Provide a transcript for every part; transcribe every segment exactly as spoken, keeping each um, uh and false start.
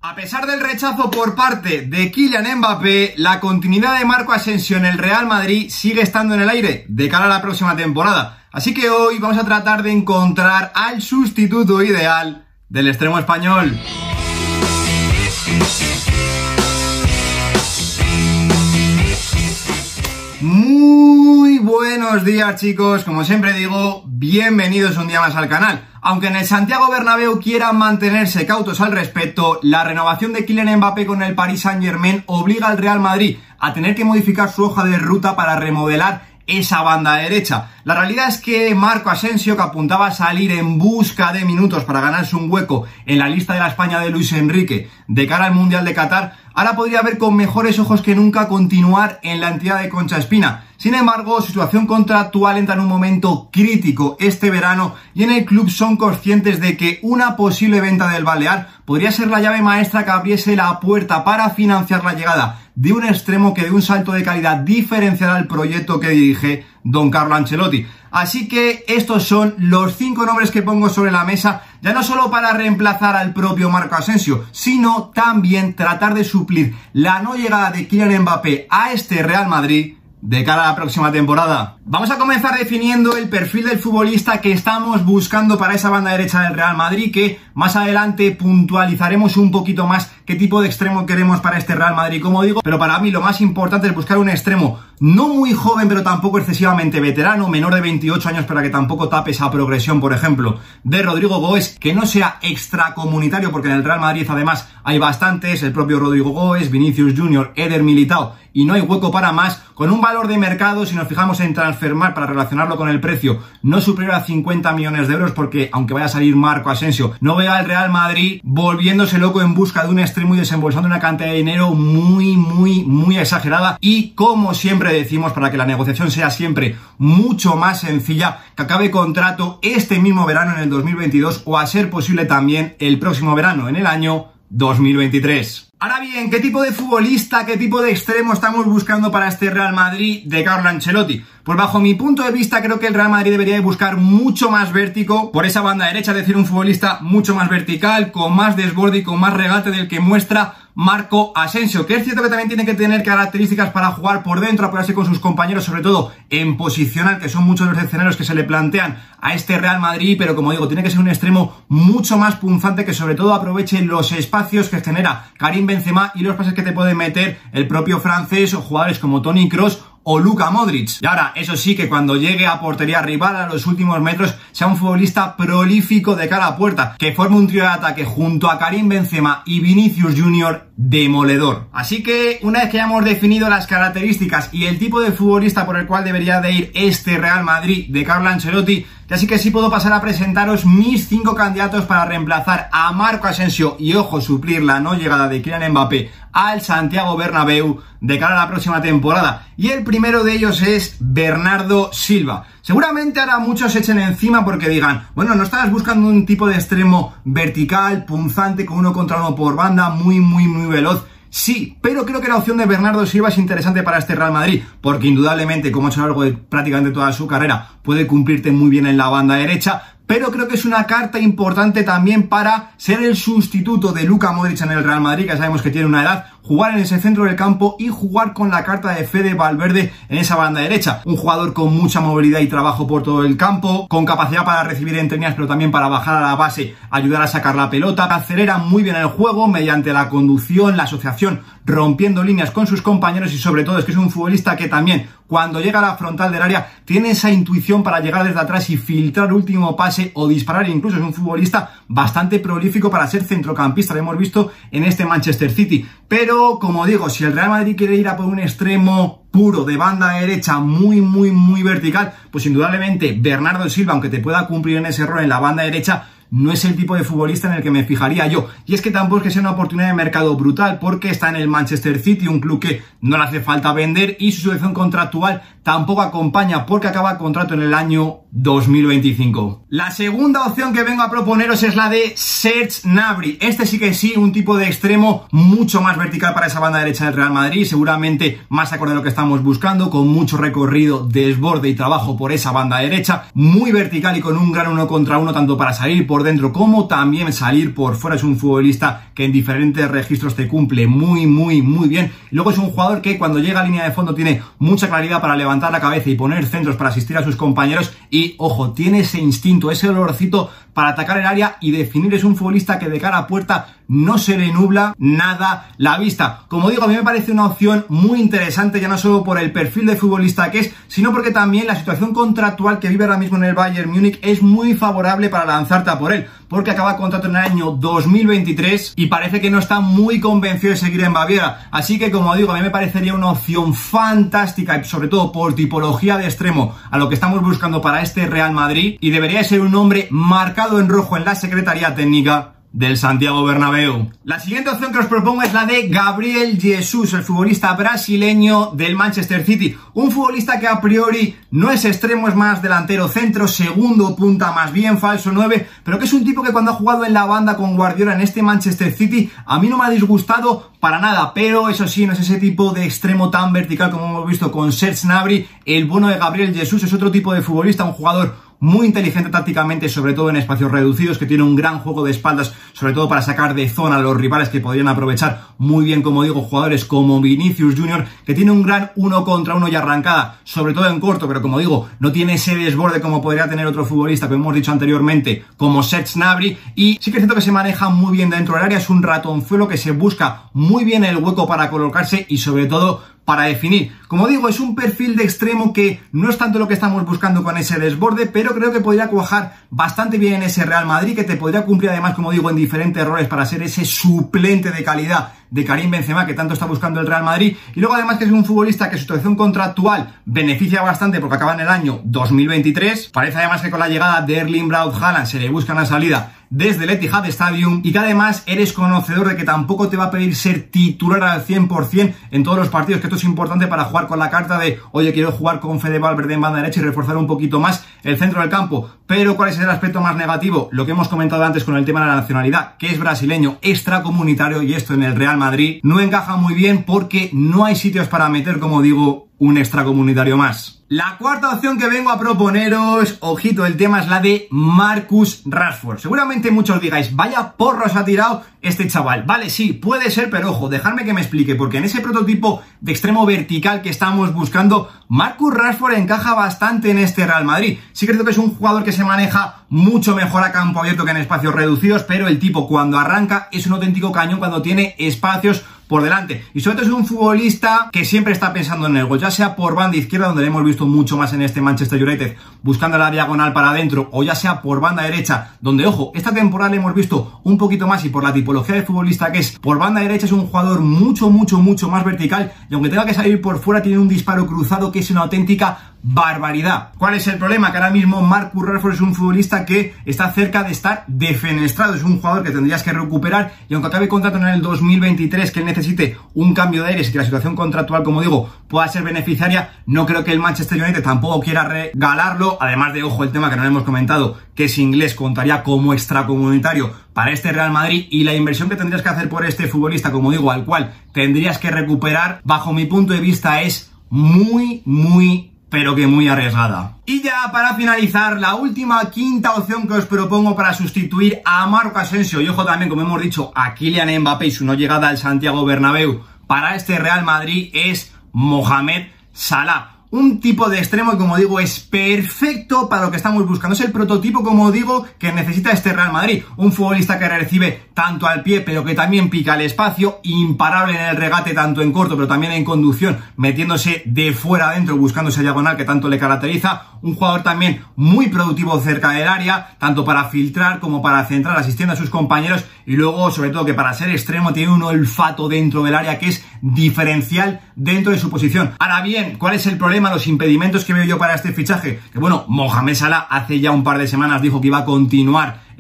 A pesar del rechazo por parte de Kylian Mbappé, la continuidad de Marco Asensio en el Real Madrid sigue estando en el aire de cara a la próxima temporada. Así que hoy vamos a tratar de encontrar al sustituto ideal del extremo español. Muy buenos días, chicos, como siempre digo, bienvenidos un día más al canal. Aunque en el Santiago Bernabéu quieran mantenerse cautos al respecto, la renovación de Kylian Mbappé con el Paris Saint-Germain obliga al Real Madrid a tener que modificar su hoja de ruta para remodelar esa banda derecha. La realidad es que Marco Asensio, que apuntaba a salir en busca de minutos para ganarse un hueco en la lista de la España de Luis Enrique de cara al Mundial de Qatar, ahora podría ver con mejores ojos que nunca continuar en la entidad de Concha Espina. Sin embargo, su situación contractual entra en un momento crítico este verano y en el club son conscientes de que una posible venta del Balear podría ser la llave maestra que abriese la puerta para financiar la llegada de un extremo que dé un salto de calidad diferencial al proyecto que dirige Don Carlo Ancelotti. Así que estos son los cinco nombres que pongo sobre la mesa, ya no solo para reemplazar al propio Marco Asensio, sino también tratar de suplir la no llegada de Kylian Mbappé a este Real Madrid de cara a la próxima temporada. Vamos a comenzar definiendo el perfil del futbolista que estamos buscando para esa banda derecha del Real Madrid, que más adelante puntualizaremos un poquito más qué tipo de extremo queremos para este Real Madrid, como digo, pero para mí lo más importante es buscar un extremo no muy joven, pero tampoco excesivamente veterano, menor de veintiocho años, para que tampoco tape esa progresión, por ejemplo, de Rodrigo Goes, que no sea extracomunitario, porque en el Real Madrid además hay bastantes, el propio Rodrigo Goes, Vinicius Junior, Eder Militao, y no hay hueco para más, con un valor de mercado, si nos fijamos en Transfermarkt para relacionarlo con el precio, no superior a cincuenta millones de euros, porque aunque vaya a salir Marco Asensio, no veo al Real Madrid volviéndose loco en busca de un extremo y desembolsando una cantidad de dinero muy, muy, muy exagerada. Y como siempre decimos, para que la negociación sea siempre mucho más sencilla, que acabe contrato este mismo verano en el dos mil veintidós o a ser posible también el próximo verano en el año dos mil veintitrés. Ahora bien, ¿qué tipo de futbolista, qué tipo de extremo estamos buscando para este Real Madrid de Carlo Ancelotti? Pues bajo mi punto de vista creo que el Real Madrid debería de buscar mucho más vértigo por esa banda derecha, es decir, un futbolista mucho más vertical, con más desborde y con más regate del que muestra Marco Asensio, que es cierto que también tiene que tener características para jugar por dentro, apoyarse con sus compañeros, sobre todo en posicional, que son muchos los escenarios que se le plantean a este Real Madrid, pero como digo, tiene que ser un extremo mucho más punzante, que sobre todo aproveche los espacios que genera Karim Benzema y los pases que te puede meter el propio francés o jugadores como Toni Kroos o Luka Modric. Y ahora, eso sí, que cuando llegue a portería rival a los últimos metros sea un futbolista prolífico de cara a puerta, que forme un trío de ataque junto a Karim Benzema y Vinicius Junior demoledor. Así que una vez que hayamos definido las características y el tipo de futbolista por el cual debería de ir este Real Madrid de Carlo Ancelotti, ya sí que sí puedo pasar a presentaros mis cinco candidatos para reemplazar a Marco Asensio y, ojo, suplir la no llegada de Kylian Mbappé al Santiago Bernabéu de cara a la próxima temporada. Y el primero de ellos es Bernardo Silva. Seguramente ahora muchos se echen encima porque digan, bueno, no estabas buscando un tipo de extremo vertical, punzante, con uno contra uno por banda, muy, muy, muy veloz. Sí, pero creo que la opción de Bernardo Silva es interesante para este Real Madrid, porque indudablemente, como ha hecho a lo largo de prácticamente toda su carrera, puede cumplirte muy bien en la banda derecha, pero creo que es una carta importante también para ser el sustituto de Luka Modric en el Real Madrid, que sabemos que tiene una edad, jugar en ese centro del campo y jugar con la carta de Fede Valverde en esa banda derecha. Un jugador con mucha movilidad y trabajo por todo el campo, con capacidad para recibir entre líneas, pero también para bajar a la base, ayudar a sacar la pelota. Acelera muy bien el juego mediante la conducción, la asociación, rompiendo líneas con sus compañeros, y sobre todo es que es un futbolista que también, cuando llega a la frontal del área, tiene esa intuición para llegar desde atrás y filtrar el último pase o disparar. Incluso es un futbolista bastante prolífico para ser centrocampista, lo hemos visto en este Manchester City. Pero, como digo, si el Real Madrid quiere ir a por un extremo puro de banda derecha muy, muy, muy vertical, pues indudablemente Bernardo Silva, aunque te pueda cumplir en ese rol en la banda derecha, no es el tipo de futbolista en el que me fijaría yo. Y es que tampoco es que sea una oportunidad de mercado brutal, porque está en el Manchester City, un club que no le hace falta vender, y su situación contractual tampoco acompaña, porque acaba contrato en el año dos mil veinticinco. La segunda opción que vengo a proponeros es la de Serge Gnabry. Este sí que sí, un tipo de extremo mucho más vertical para esa banda derecha del Real Madrid, seguramente más acorde a lo que estamos buscando, con mucho recorrido, desborde y trabajo por esa banda derecha, muy vertical y con un gran uno contra uno tanto para salir por dentro como también salir por fuera. Es un futbolista que en diferentes registros te cumple muy muy muy bien. Y luego es un jugador que cuando llega a línea de fondo tiene mucha claridad para levantar la cabeza y poner centros para asistir a sus compañeros. Y ojo, tiene ese instinto, ese olorcito para atacar el área y definir. Es un futbolista que de cara a puerta no se le nubla nada la vista. Como digo, a mí me parece una opción muy interesante, ya no solo por el perfil de futbolista que es, sino porque también la situación contractual que vive ahora mismo en el Bayern Múnich es muy favorable para lanzarte a por él, porque acaba contrato en el año dos mil veintitrés y parece que no está muy convencido de seguir en Baviera. Así que, como digo, a mí me parecería una opción fantástica y sobre todo por tipología de extremo a lo que estamos buscando para este Real Madrid, y debería ser un nombre marcado en rojo en la Secretaría Técnica del Santiago Bernabéu. La siguiente opción que os propongo es la de Gabriel Jesus, el futbolista brasileño del Manchester City. Un futbolista que a priori no es extremo, es más delantero centro, segundo punta, más bien falso nueve, pero que es un tipo que cuando ha jugado en la banda con Guardiola en este Manchester City a mí no me ha disgustado para nada, pero eso sí, no es ese tipo de extremo tan vertical como hemos visto con Serge Gnabry. El bueno de Gabriel Jesus es otro tipo de futbolista, un jugador muy inteligente tácticamente, sobre todo en espacios reducidos, que tiene un gran juego de espaldas, sobre todo para sacar de zona a los rivales que podrían aprovechar muy bien, como digo, jugadores como Vinicius Junior, que tiene un gran uno contra uno y arrancada, sobre todo en corto, pero como digo, no tiene ese desborde como podría tener otro futbolista, que hemos dicho anteriormente, como Serge Gnabry, y sí que es cierto que se maneja muy bien dentro del área, es un ratonzuelo que se busca muy bien el hueco para colocarse y sobre todo para definir. Como digo, es un perfil de extremo que no es tanto lo que estamos buscando con ese desborde, pero creo que podría cuajar bastante bien en ese Real Madrid, que te podría cumplir además, como digo, en diferentes roles para ser ese suplente de calidad de Karim Benzema que tanto está buscando el Real Madrid. Y luego además que es un futbolista que su situación contractual beneficia bastante porque acaba en el año dos mil veintitrés. Parece además que con la llegada de Erling Braut Haaland se le busca una salida desde el Etihad Stadium, y que además eres conocedor de que tampoco te va a pedir ser titular al cien por cien en todos los partidos, que esto es importante para jugar con la carta de oye, quiero jugar con Fede Valverde en banda derecha y reforzar un poquito más el centro del campo. Pero ¿cuál es el aspecto más negativo? Lo que hemos comentado antes con el tema de la nacionalidad, que es brasileño, extracomunitario, y esto en el Real Madrid no encaja muy bien porque no hay sitios para meter, como digo, un extracomunitario más. La cuarta opción que vengo a proponeros, ojito, el tema es la de Marcus Rashford. Seguramente muchos digáis, vaya porros ha tirado este chaval. Vale, sí, puede ser, pero ojo, dejadme que me explique, porque en ese prototipo de extremo vertical que estamos buscando, Marcus Rashford encaja bastante en este Real Madrid. Sí que creo que es un jugador que se maneja mucho mejor a campo abierto que en espacios reducidos, pero el tipo cuando arranca es un auténtico cañón cuando tiene espacios por delante. Y sobre todo es un futbolista que siempre está pensando en el gol, ya sea por banda izquierda, donde le hemos visto mucho más en este Manchester United, buscando la diagonal para adentro, o ya sea por banda derecha, donde, ojo, esta temporada le hemos visto un poquito más, y por la tipología de futbolista que es, por banda derecha es un jugador mucho, mucho, mucho más vertical, y aunque tenga que salir por fuera, tiene un disparo cruzado que es una auténtica barbaridad. ¿Cuál es el problema? Que ahora mismo Marcus Rashford es un futbolista que está cerca de estar defenestrado, es un jugador que tendrías que recuperar, y aunque acabe contrato en el dos mil veintitrés, que él necesite un cambio de aires y que la situación contractual, como digo, pueda ser beneficiaria, no creo que el Manchester United tampoco quiera regalarlo. Además de, ojo, el tema que no hemos comentado, que es inglés, contaría como extracomunitario para este Real Madrid, y la inversión que tendrías que hacer por este futbolista, como digo, al cual tendrías que recuperar, bajo mi punto de vista, es muy, muy pero que muy arriesgada. Y ya para finalizar, la última, quinta opción que os propongo para sustituir a Marco Asensio, y ojo también, como hemos dicho, a Kylian Mbappé y su no llegada al Santiago Bernabéu para este Real Madrid, es Mohamed Salah. Un tipo de extremo que, como digo, es perfecto para lo que estamos buscando. Es el prototipo, como digo, que necesita este Real Madrid. Un futbolista que recibe tanto al pie, pero que también pica el espacio. Imparable en el regate, tanto en corto, pero también en conducción, metiéndose de fuera adentro, buscando esa diagonal que tanto le caracteriza. Un jugador también muy productivo cerca del área, tanto para filtrar como para centrar, asistiendo a sus compañeros. Y luego, sobre todo, que para ser extremo tiene un olfato dentro del área que es diferencial dentro de su posición. Ahora bien, ¿cuál es el problema? Los impedimentos que veo yo para este fichaje. Que bueno, Mohamed Salah hace ya un par de semanas dijo que iba a continuar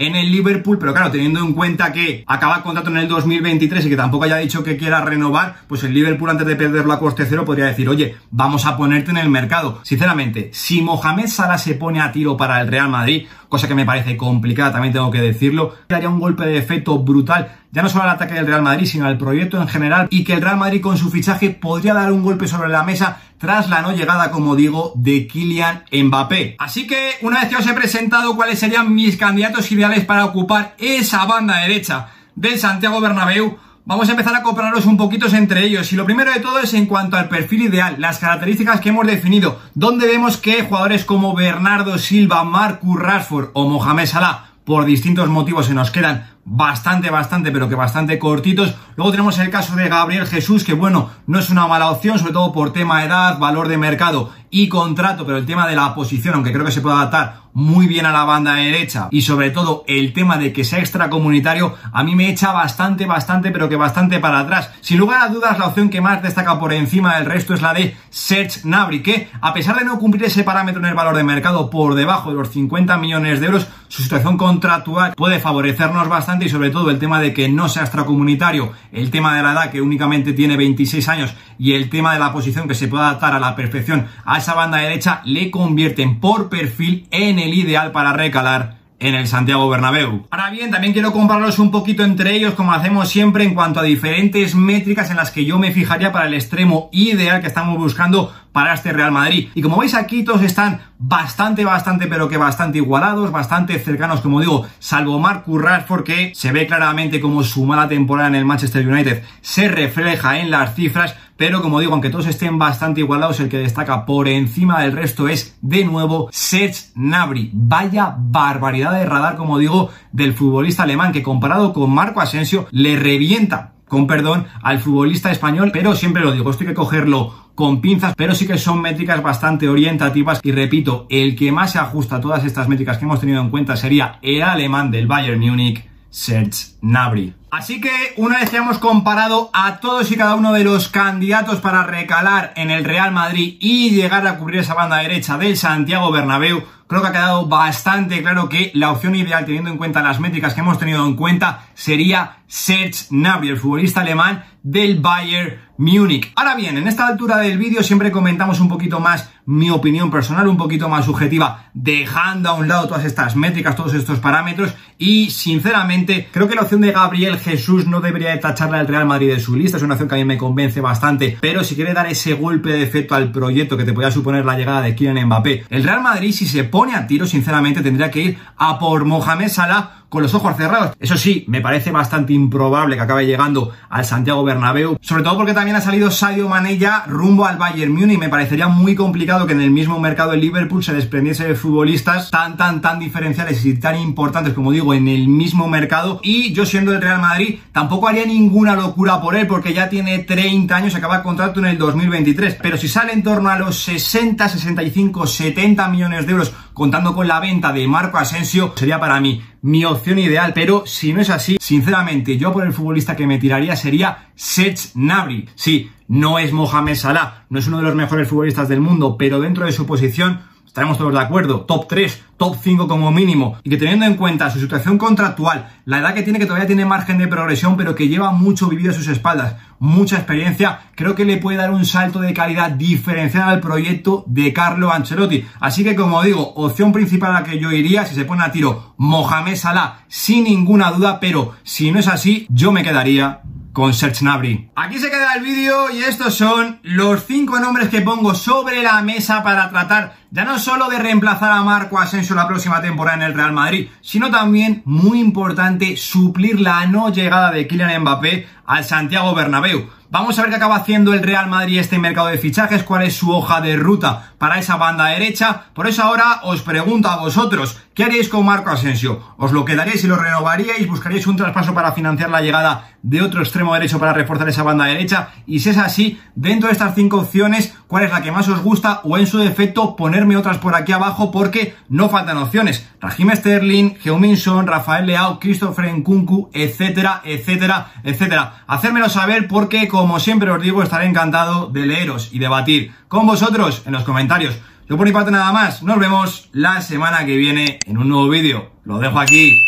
en el Liverpool, pero claro, teniendo en cuenta que acaba contrato en el dos mil veintitrés y que tampoco haya dicho que quiera renovar, pues el Liverpool antes de perderlo a coste cero podría decir, oye, vamos a ponerte en el mercado. Sinceramente, si Mohamed Salah se pone a tiro para el Real Madrid, cosa que me parece complicada, también tengo que decirlo, haría un golpe de efecto brutal, ya no solo al ataque del Real Madrid, sino al proyecto en general, y que el Real Madrid con su fichaje podría dar un golpe sobre la mesa tras la no llegada, como digo, de Kylian Mbappé. Así que, una vez que os he presentado cuáles serían mis candidatos ideales para ocupar esa banda derecha del Santiago Bernabéu, vamos a empezar a compararlos un poquito entre ellos. Y lo primero de todo es en cuanto al perfil ideal, las características que hemos definido, donde vemos que jugadores como Bernardo Silva, Marcus Rashford o Mohamed Salah, por distintos motivos se nos quedan bastante, bastante, pero que bastante cortitos. Luego tenemos el caso de Gabriel Jesús, que bueno, no es una mala opción, sobre todo por tema de edad, valor de mercado y contrato, pero el tema de la posición, aunque creo que se puede adaptar muy bien a la banda derecha, y sobre todo el tema de que sea extracomunitario, a mí me echa bastante, bastante, pero que bastante para atrás. Sin lugar a dudas, la opción que más destaca por encima del resto es la de Serge Gnabry, que a pesar de no cumplir ese parámetro en el valor de mercado por debajo de los cincuenta millones de euros, su situación contractual puede favorecernos bastante, y sobre todo el tema de que no sea extracomunitario, el tema de la edad, que únicamente tiene veintiséis años, y el tema de la posición, que se puede adaptar a la perfección a esa banda derecha, le convierten por perfil en el ideal para recalar en el Santiago Bernabéu. Ahora bien, también quiero compararlos un poquito entre ellos, como hacemos siempre, en cuanto a diferentes métricas en las que yo me fijaría para el extremo ideal que estamos buscando para este Real Madrid. Y como veis aquí, todos están bastante, bastante, pero que bastante igualados, bastante cercanos, como digo, salvo Marcus Rashford, que se ve claramente como su mala temporada en el Manchester United se refleja en las cifras, pero como digo, aunque todos estén bastante igualados, el que destaca por encima del resto es, de nuevo, Serge Gnabry. Vaya barbaridad de radar, como digo, del futbolista alemán, que comparado con Marco Asensio, le revienta, con perdón, al futbolista español, pero siempre lo digo, esto hay que cogerlo con pinzas, pero sí que son métricas bastante orientativas, y repito, el que más se ajusta a todas estas métricas que hemos tenido en cuenta sería el alemán del Bayern Múnich, Serge Gnabry. Así que, una vez que hemos comparado a todos y cada uno de los candidatos para recalar en el Real Madrid y llegar a cubrir esa banda derecha del Santiago Bernabéu, creo que ha quedado bastante claro que la opción ideal, teniendo en cuenta las métricas que hemos tenido en cuenta, sería Serge Gnabry, el futbolista alemán del Bayern Múnich. Ahora bien, en esta altura del vídeo siempre comentamos un poquito más mi opinión personal, un poquito más subjetiva, dejando a un lado todas estas métricas, todos estos parámetros, y sinceramente creo que la opción de Gabriel Jesús no debería de tacharle al Real Madrid de su lista. Es una opción que a mí me convence bastante, pero si quiere dar ese golpe de efecto al proyecto que te podría suponer la llegada de Kylian Mbappé, el Real Madrid, si se pone a tiro, sinceramente tendría que ir a por Mohamed Salah con los ojos cerrados. Eso sí, me parece bastante improbable que acabe llegando al Santiago Bernabéu, sobre todo porque también ha salido Sadio Mané ya rumbo al Bayern Múnich. Me parecería muy complicado que en el mismo mercado del Liverpool se desprendiese de futbolistas tan, tan, tan diferenciales y tan importantes, como digo, en el mismo mercado. Y yo, siendo el Real Madrid, tampoco haría ninguna locura por él, porque ya tiene treinta años, acaba el contrato en el dos mil veintitrés. Pero si sale en torno a los sesenta, sesenta y cinco, setenta millones de euros, contando con la venta de Marco Asensio, sería para mí mi opción ideal. Pero si no es así, sinceramente, yo por el futbolista que me tiraría sería Serge Gnabry. Sí, no es Mohamed Salah, no es uno de los mejores futbolistas del mundo, pero dentro de su posición estaremos todos de acuerdo, top tres, top cinco como mínimo, y que teniendo en cuenta su situación contractual, la edad que tiene, que todavía tiene margen de progresión, pero que lleva mucho vivido a sus espaldas, mucha experiencia, creo que le puede dar un salto de calidad diferencial al proyecto de Carlo Ancelotti. Así que, como digo, opción principal a la que yo iría, si se pone a tiro, Mohamed Salah, sin ninguna duda, pero si no es así, yo me quedaría con Serge Gnabry. Aquí se queda el vídeo, y estos son los cinco nombres que pongo sobre la mesa para tratar ya no solo de reemplazar a Marco Asensio la próxima temporada en el Real Madrid, sino también, muy importante, suplir la no llegada de Kylian Mbappé al Santiago Bernabéu. Vamos a ver qué acaba haciendo el Real Madrid este mercado de fichajes, cuál es su hoja de ruta para esa banda derecha. Por eso ahora os pregunto a vosotros, ¿qué haríais con Marco Asensio? ¿Os lo quedaríais y lo renovaríais? ¿Buscaríais un traspaso para financiar la llegada de otro extremo derecho para reforzar esa banda derecha? Y si es así, dentro de estas cinco opciones, ¿cuál es la que más os gusta? O en su defecto, ponerme otras por aquí abajo, porque no faltan opciones. Raheem Sterling, Heung-min Son, Rafael Leao, Christopher Nkunku, etcétera, etcétera, etcétera. Hacérmelo saber, porque como siempre os digo, estaré encantado de leeros y debatir con vosotros en los comentarios. Yo por mi parte nada más, nos vemos la semana que viene en un nuevo vídeo. Lo dejo aquí.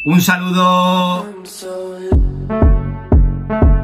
Un saludo.